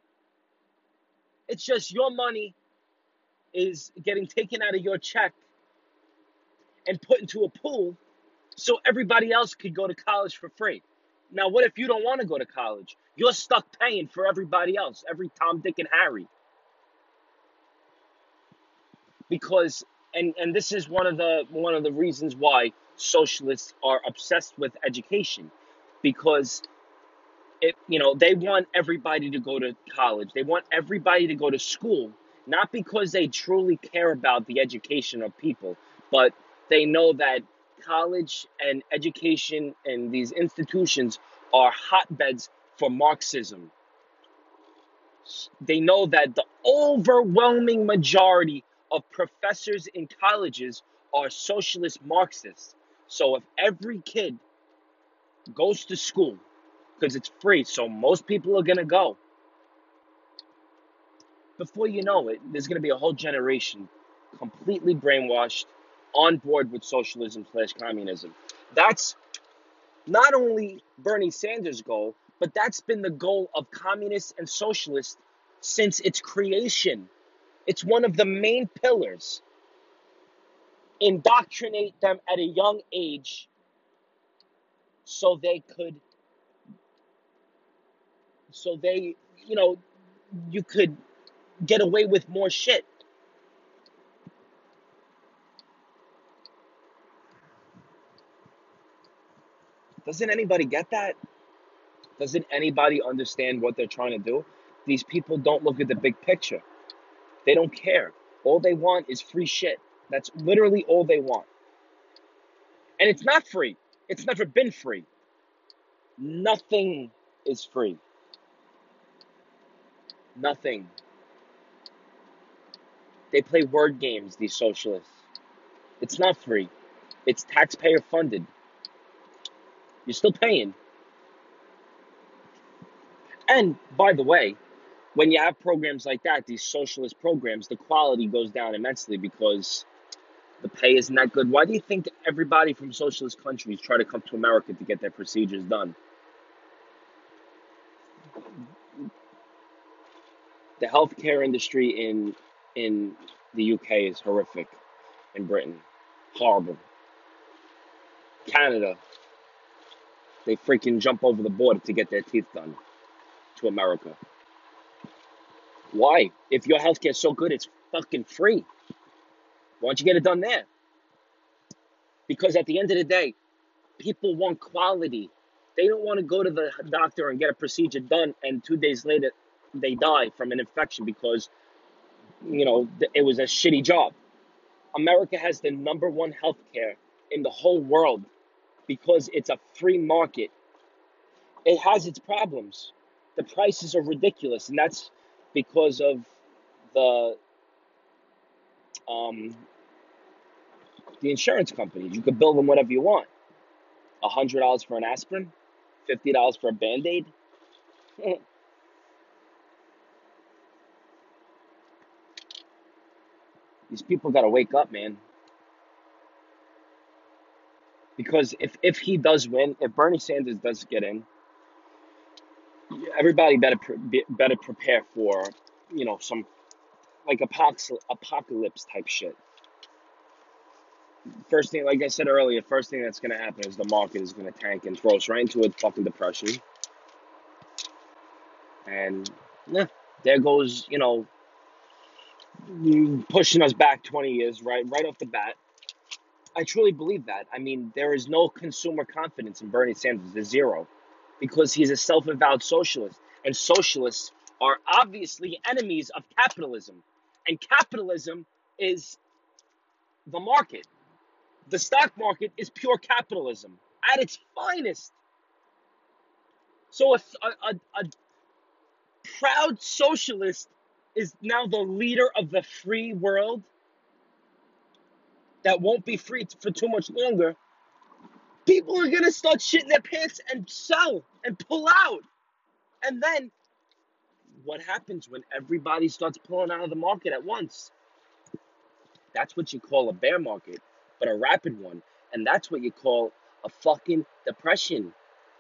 It's just your money is getting taken out of your check and put into a pool so everybody else could go to college for free. Now, what if you don't want to go to college? You're stuck paying for everybody else, every Tom, Dick, and Harry. Because, and this is one of the reasons why socialists are obsessed with education, because they want everybody to go to college. They want everybody to go to school, not because they truly care about the education of people, but they know that college and education and these institutions are hotbeds for Marxism. They know that the overwhelming majority of professors in colleges are socialist Marxists. So if every kid goes to school, because it's free, so most people are going to go, before you know it, there's going to be a whole generation completely brainwashed, on board with socialism slash communism. That's Not only Bernie Sanders' goal, but that's been the goal of communists and socialists since its creation. It's one of the main pillars. Indoctrinate them at a young age so they could, so they, you know, you could get away with more shit. Doesn't anybody get that? Doesn't anybody understand what they're trying to do? These people don't look at the big picture. They don't care. All they want is free shit. That's literally all they want. And it's not free. It's never been free. Nothing is free. Nothing. They play word games, these socialists. It's not free. It's taxpayer funded. You're still paying. And by the way, when you have programs like that, these socialist programs, the quality goes down immensely because the pay isn't that good. Why do you think everybody from socialist countries try to come to America to get their procedures done? The healthcare industry in the UK is horrific. In Britain, horrible. Canada, they freaking jump over the border to get their teeth done to America. Why? If your healthcare is so good, it's fucking free. Why don't you get it done there? Because at the end of the day, people want quality. They don't want to go to the doctor and get a procedure done, and 2 days later, they die from an infection because, it was a shitty job. America has the number one healthcare in the whole world because it's a free market. It has its problems. The prices are ridiculous, and that's because of the um, the insurance companies. You could bill them whatever you want. $100 for an aspirin, $50 for a Band-Aid. These people got to wake up, man. Because if he does win, if Bernie Sanders does get in, everybody better prepare for, some like apocalypse type shit. First thing, like I said earlier, first thing that's gonna happen is the market is gonna tank and throw us right into a fucking depression. And yeah, there goes, pushing us back 20 years, right off the bat. I truly believe that. I mean, there is no consumer confidence in Bernie Sanders. There's zero. Because he's a self-avowed socialist. And socialists are obviously enemies of capitalism. And capitalism is the market. The stock market is pure capitalism at its finest. So a proud socialist is now the leader of the free world that won't be free for too much longer. People are going to start shitting their pants and sell and pull out. And then what happens when everybody starts pulling out of the market at once? That's what you call a bear market, but a rapid one. And that's what you call a fucking depression.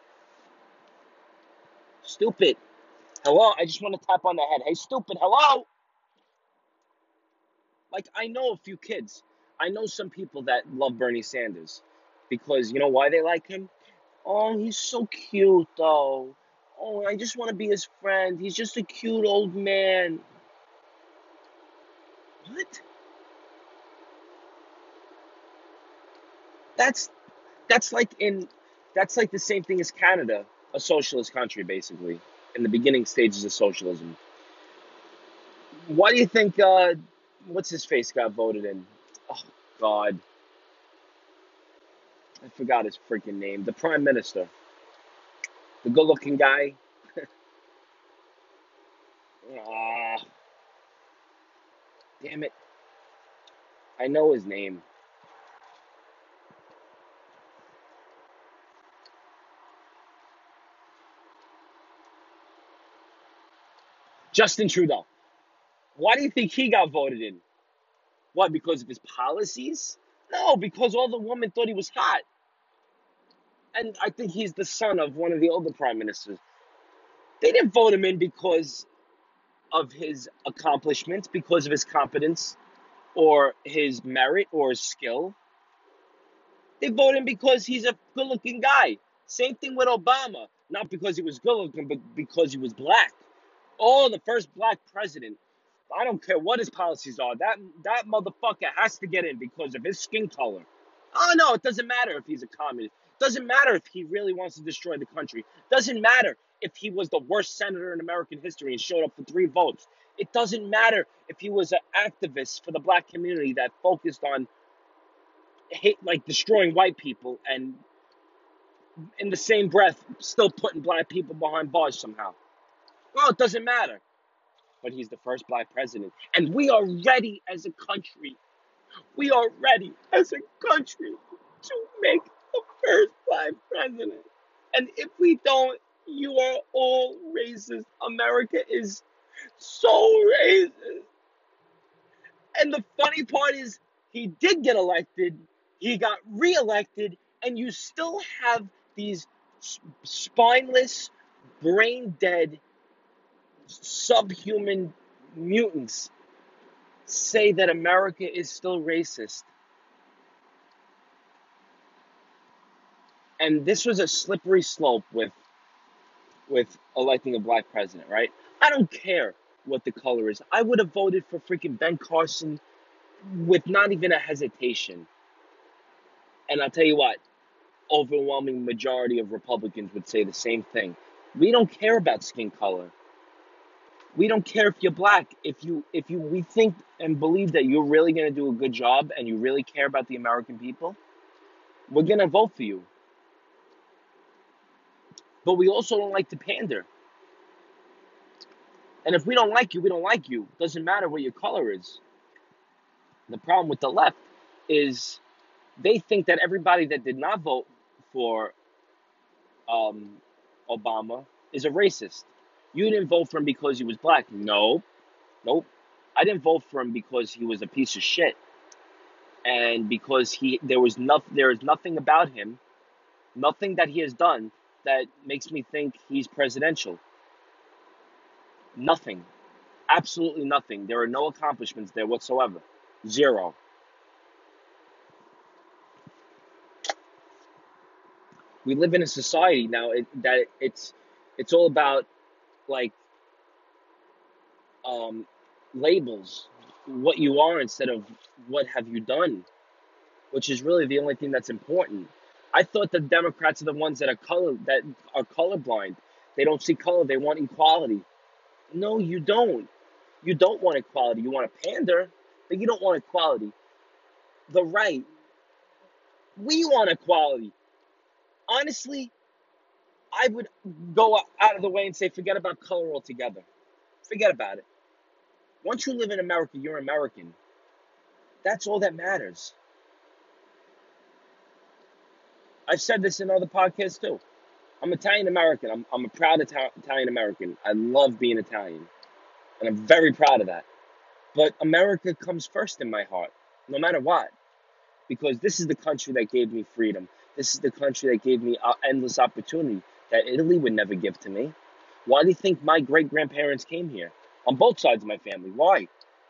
Stupid. Hello? I just want to tap on the head. Hey, stupid. Hello? Like, I know a few kids. I know some people that love Bernie Sanders. Because you know why they like him? Oh, he's so cute, though. Oh, I just want to be his friend. He's just a cute old man. What? That's that's like in that's like the same thing as Canada, a socialist country, basically, in the beginning stages of socialism. Why do you think what's his face got voted in? Oh God, I forgot his freaking name. The Prime Minister, the good-looking guy. Ah, damn it, I know his name. Justin Trudeau. Why do you think he got voted in? Why? Because of his policies? No, because all the women thought he was hot. and I think he's the son of one of the older prime ministers. They didn't vote him in because of his accomplishments, because of his competence, or his merit, or his skill. They voted him because he's a good-looking guy. Same thing with Obama, not because he was good-looking, but because he was black. Oh, the first black president. I don't care what his policies are. That motherfucker has to get in because of his skin color. Oh no, it doesn't matter if he's a communist. Doesn't matter if he really wants to destroy the country. Doesn't matter if he was the worst senator in American history and showed up for 3 votes. It doesn't matter if he was an activist for the black community that focused on hate, like destroying white people, and in the same breath still putting black people behind bars somehow. Well, it doesn't matter. But he's the first black president. And we are ready as a country. We are ready as a country to make the first black president. And if we don't, you are all racist. America is so racist. And the funny part is, he did get elected, he got reelected, and you still have these spineless, brain dead, subhuman mutants say that America is still racist. And this was a slippery slope with electing a black president, right? I don't care what the color is. I would have voted for freaking Ben Carson with not even a hesitation. And I'll tell you what, overwhelming majority of Republicans would say the same thing. We don't care about skin color. We don't care if you're black. If you we think and believe that you're really going to do a good job and you really care about the American people, we're going to vote for you. But we also don't like to pander. And if we don't like you, we don't like you. Doesn't matter what your color is. The problem with the left is they think that everybody that did not vote for um, Obama is a racist. You didn't vote for him because he was black. No, nope. I didn't vote for him because he was a piece of shit, and because there is nothing about him, nothing that he has done that makes me think he's presidential. Nothing, absolutely nothing. There are no accomplishments there whatsoever. Zero. We live in a society now that it's all about like um, labels, what you are instead of what have you done, which is really the only thing that's important. I thought the Democrats are the ones that are colorblind. They don't see color. They want equality. No, you don't. You don't want equality. You want to pander, but you don't want equality. The right, we want equality. Honestly, I would go out of the way and say forget about color altogether. Forget about it. Once you live in America, you're American. That's all that matters. I've said this in other podcasts too. I'm Italian American. I'm a proud Italian American. I love being Italian, and I'm very proud of that. But America comes first in my heart, no matter what, because this is the country that gave me freedom. This is the country that gave me endless opportunity that Italy would never give to me. Why do you think my great grandparents came here? On both sides of my family. Why?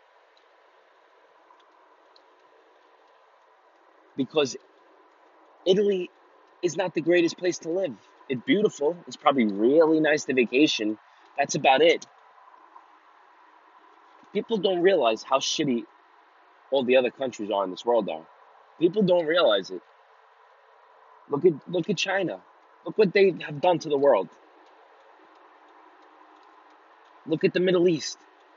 Because Italy is not the greatest place to live. It's beautiful. It's probably really nice to vacation. That's about it. People don't realize how shitty all the other countries are in this world are. People don't realize it. Look at China. Look what they have done to the world. Look at the Middle East.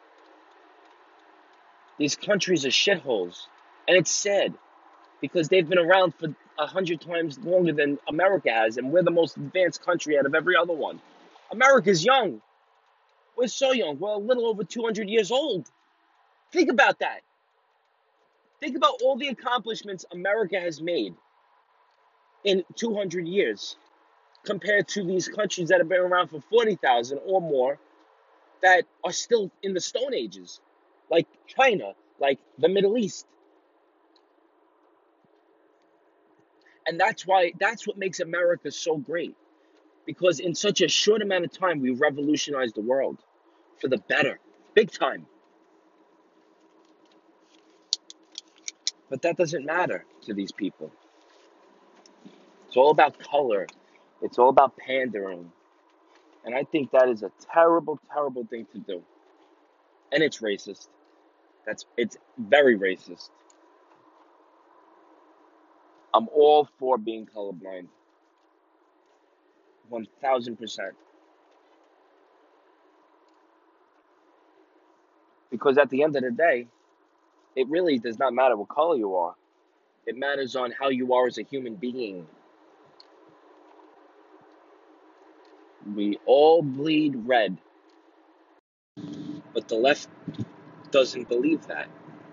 These countries are shitholes. And it's sad because they've been around for 100 times longer than America has, and we're the most advanced country out of every other one. America's young. We're so young. We're a little over 200 years old. Think about that. Think about all the accomplishments America has made in 200 years compared to these countries that have been around for 40,000 or more that are still in the Stone Ages, like China, like the Middle East. And that's what makes America so great. Because in such a short amount of time, we revolutionized the world for the better, big time. But that doesn't matter to these people. It's all about color. It's all about pandering. And I think that is a terrible, terrible thing to do. And it's racist. It's very racist. I'm all for being colorblind. 1000%. Because at the end of the day, it really does not matter what color you are. It matters on how you are as a human being. We all bleed red, but the left doesn't believe that.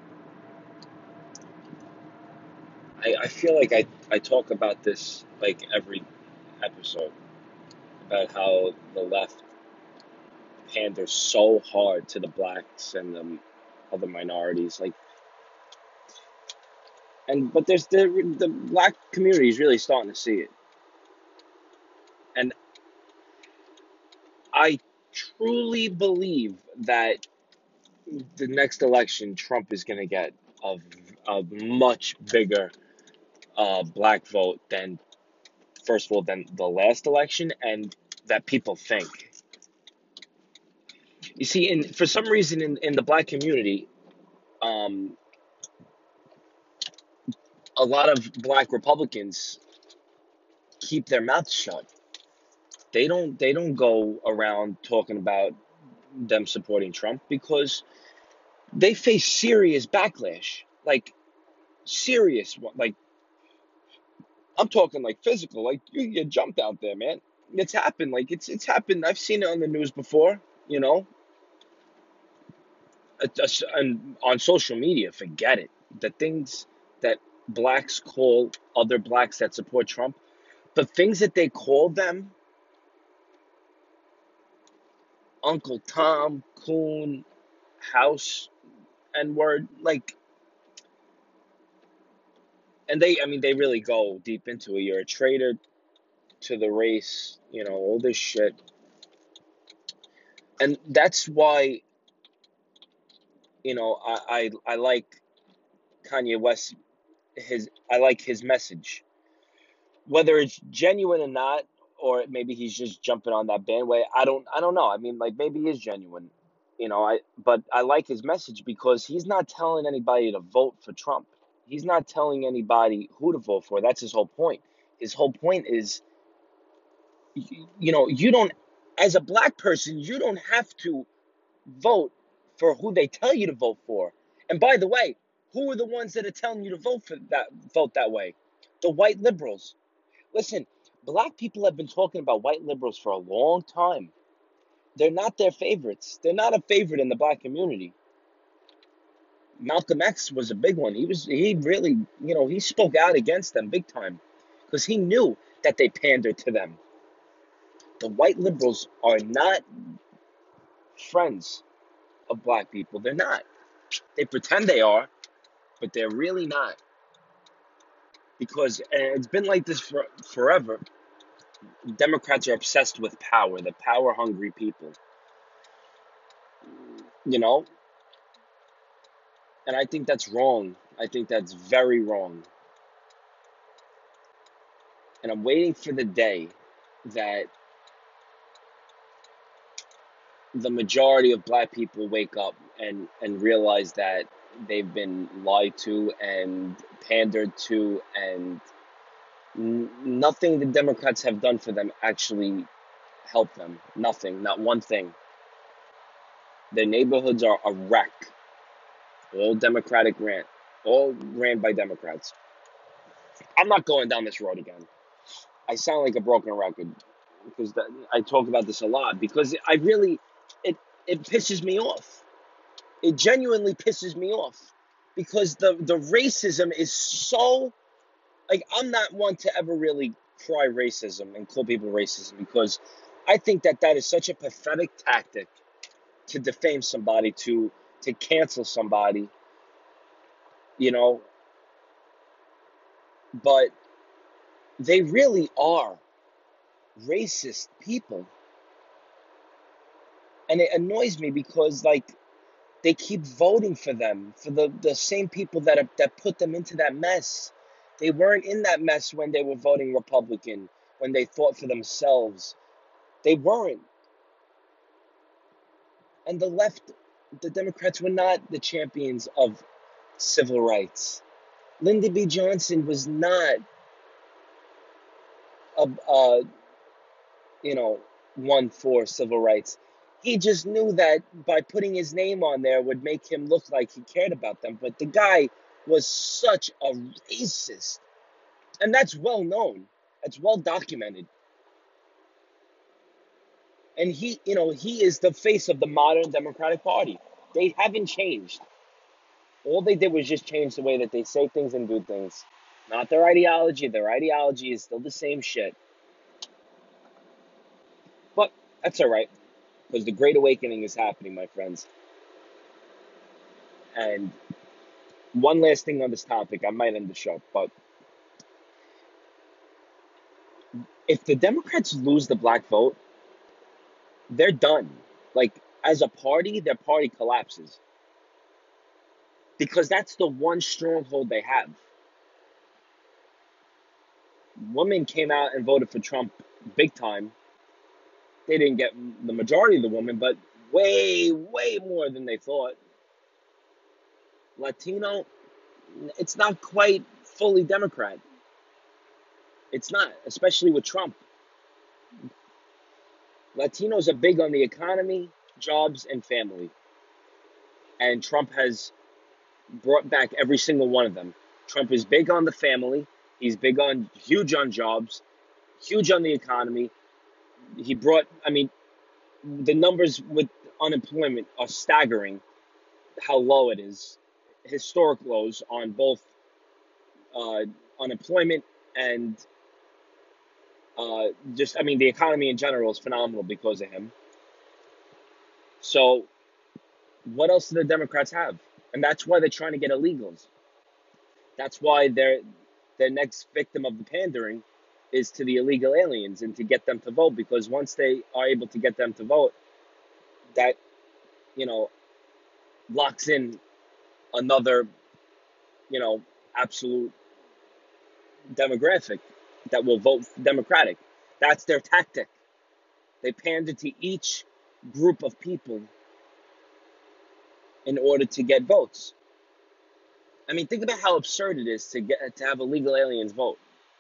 I feel like I talk about this like every episode about how the left panders so hard to the blacks and the other minorities. Like, but there's the black community is really starting to see it, and I truly believe that the next election, Trump is going to get a much bigger black vote than, first of all, than the last election, and that people think. You see, for some reason in the black community, um, a lot of black Republicans keep their mouths shut. They don't go around talking about them supporting Trump because they face serious backlash, like serious one. Like, I'm talking like physical, like you get jumped out there, man. It's happened. Like it's happened. I've seen it on the news before. You know, and on social media. Forget it. The things that blacks call other blacks that support Trump, the things that they call them, Uncle Tom, Coon, House, N word, like, and I mean, they really go deep into it. You're a traitor to the race, all this shit. And that's why, I like Kanye West. I like his message, whether it's genuine or not, or maybe he's just jumping on that bandwagon. I don't know. I mean, like, maybe he is genuine, but I like his message because he's not telling anybody to vote for Trump. He's not telling anybody who to vote for. That's his whole point. His whole point is, you don't, as a black person, you don't have to vote for who they tell you to vote for. And by the way, who are the ones that are telling you to vote that way? The white liberals. Listen, black people have been talking about white liberals for a long time. They're not their favorites. They're not a favorite in the black community. Malcolm X was a big one. He really, he spoke out against them big time because he knew that they pandered to them. The white liberals are not friends of black people. They're not. They pretend they are, but they're really not. Because it's been like this forever. Democrats are obsessed with power, the power hungry people. You know, and I think that's wrong. I think that's very wrong. And I'm waiting for the day that the majority of black people wake up and realize that they've been lied to and pandered to, and nothing the Democrats have done for them actually helped them. Nothing, not one thing. Their neighborhoods are a wreck. All Democratic all ran by Democrats. I'm not going down this road again. I sound like a broken record because I talk about this a lot because it it pisses me off. It genuinely pisses me off because the racism is so, like, I'm not one to ever really cry racism and call people racism because I think that is such a pathetic tactic to defame somebody, to cancel somebody, you know. But they really are racist people. And it annoys me because, like, they keep voting for them, for the same people that put them into that mess. They weren't in that mess when they were voting Republican, when they thought for themselves. They weren't. And the left, the Democrats were not the champions of civil rights. Lyndon B. Johnson was not a one for civil rights. He just knew that by putting his name on there would make him look like he cared about them. But the guy was such a racist. And that's well known. That's well documented. And he is the face of the modern Democratic Party. They haven't changed. All they did was just change the way that they say things and do things. Not their ideology. Their ideology is still the same shit. But that's all right, because the Great Awakening is happening, my friends. And one last thing on this topic, I might end the show, but if the Democrats lose the black vote, they're done. Like, as a party, their party collapses. Because that's the one stronghold they have. Women came out and voted for Trump big time. They didn't get the majority of the women, but way, way more than they thought. Latino, it's not quite fully Democrat. It's not, especially with Trump. Latinos are big on the economy, jobs, and family. And Trump has brought back every single one of them. Trump is big on the family. He's huge on jobs, huge on the economy. The numbers with unemployment are staggering, how low it is. Historic lows on both uh, unemployment and the economy in general is phenomenal because of him. So what else do the Democrats have? And that's why they're trying to get illegals. That's why their next victim of the pandering is to the illegal aliens and to get them to vote, because once they are able to get them to vote, that, you know, locks in another, absolute demographic that will vote Democratic. That's their tactic. They pander to each group of people in order to get votes. I mean, think about how absurd it is to have illegal aliens vote.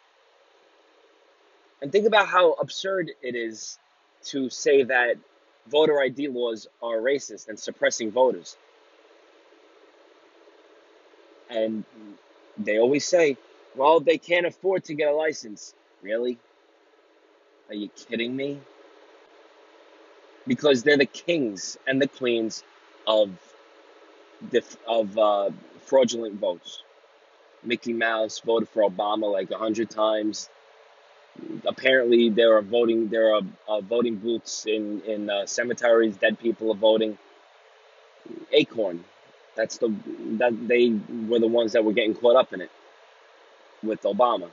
And think about how absurd it is to say that voter ID laws are racist and suppressing voters. And they always say, well, they can't afford to get a license. Really? Are you kidding me? Because they're the kings and the queens of fraudulent votes. Mickey Mouse voted for Obama like 100 times. Apparently, there are voting booths in cemeteries. Dead people are voting. Acorn, that they were the ones that were getting caught up in it with Obama.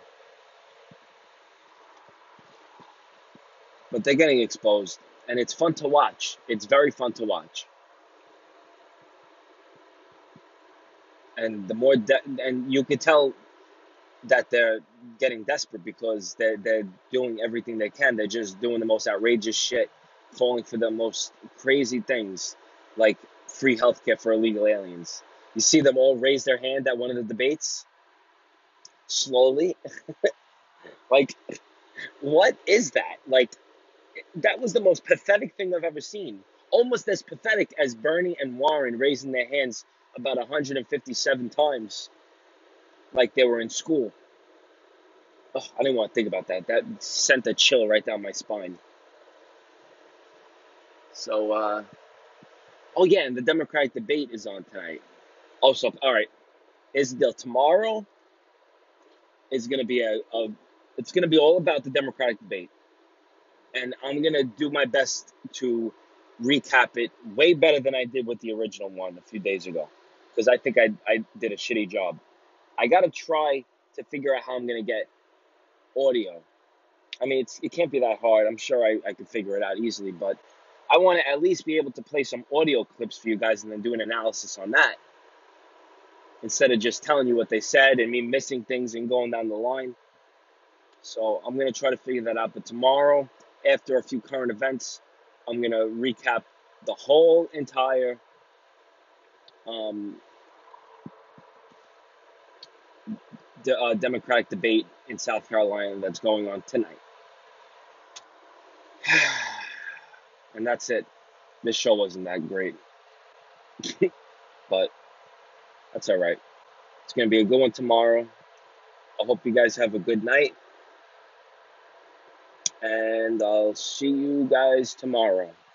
But they're getting exposed, and it's fun to watch. It's very fun to watch. And and you can tell that they're getting desperate because they're doing everything they can. They're just doing the most outrageous shit, falling for the most crazy things, like free healthcare for illegal aliens. You see them all raise their hand at one of the debates, slowly. Like, what is that? Like, that was the most pathetic thing I've ever seen. Almost as pathetic as Bernie and Warren raising their hands about 157 times, like they were in school. Oh, I didn't want to think about that. That sent a chill right down my spine. So, oh yeah, and the Democratic debate is on tonight. Also, all right, here's the deal. Tomorrow is going to be it's going to be all about the Democratic debate. And I'm going to do my best to recap it way better than I did with the original one a few days ago, because I think I did a shitty job. I got to try to figure out how I'm going to get audio. I mean, it can't be that hard. I'm sure I could figure it out easily, but I want to at least be able to play some audio clips for you guys and then do an analysis on that instead of just telling you what they said and me missing things and going down the line. So I'm going to try to figure that out. But tomorrow, after a few current events, I'm going to recap the whole entire um, Democratic debate in South Carolina that's going on tonight. And that's it. This show wasn't that great, but that's all right. It's going to be a good one tomorrow. I hope you guys have a good night, and I'll see you guys tomorrow.